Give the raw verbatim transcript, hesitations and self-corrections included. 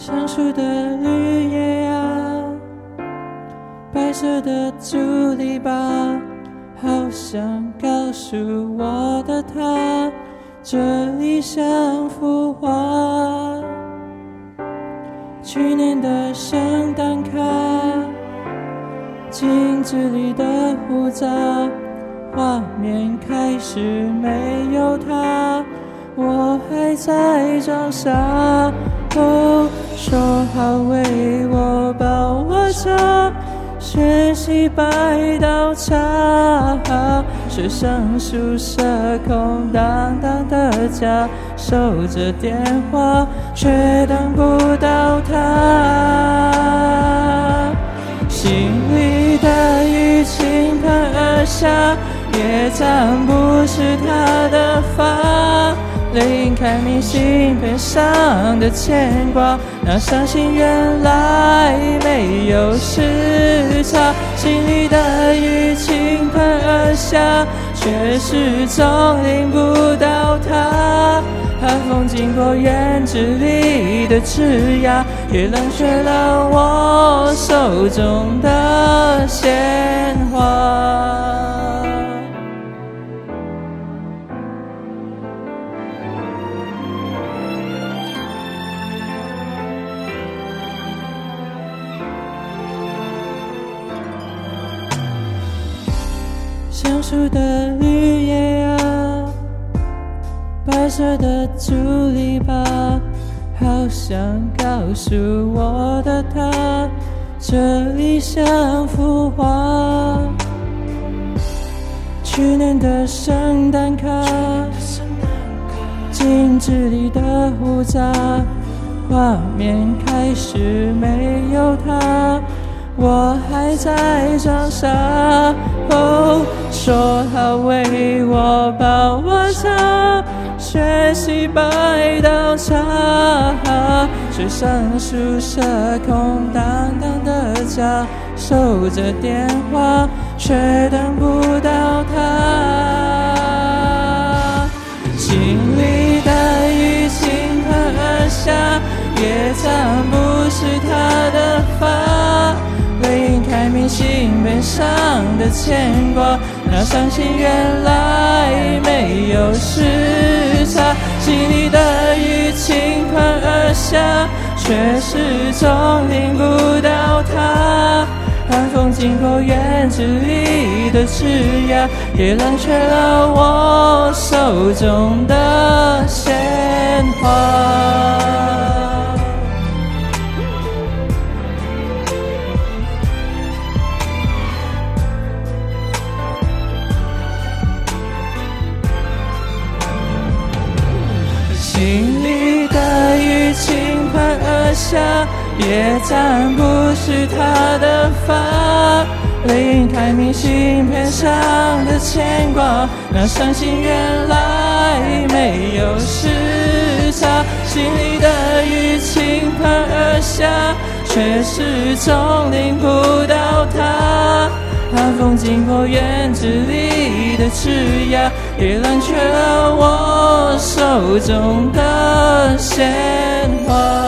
橡树的绿叶啊，白色的竹篱笆，好想告诉我的他，这里像幅画。去年的圣诞卡，镜子里的胡渣，画面开始没有他，我还在装傻。哦，说好为我抱我着，学习白刀叉，学生宿舍空荡荡的家，守着电话却等不到他。心里的雨倾盆而下，也沾不湿他的发，泪印开明信片上的牵挂，那伤心原来没有时差。心里的雨倾盆而下，却始终淋不到他。寒风经过园子里的枝桠，也冷却了我手中的鲜花。橡树的绿叶啊，白色的竹篱笆，好想告诉我的他，这里像幅画。去年的圣诞卡，镜子里的胡渣，画面开始没有他，我还在装傻。哦，说好为我抱我着，学习白刀叉，学生宿舍空荡荡的家，守着电话却等不到他。心里的雨倾盆而下，也沾不湿他的发，泪印开明信片上的牵挂，那伤心原来没有时差。心里的雨倾盆而下，却始终淋不到他。寒风经过园子里的枝桠，也冷却了我手中的鲜花。心里的雨倾盆而下，也沾不湿他的发，泪印开明信片上的牵挂，那伤心原来没有时差。心里的雨倾盆而下，却始终淋不到他。寒风经过园子里的枝桠，也冷却了我手中的鲜花。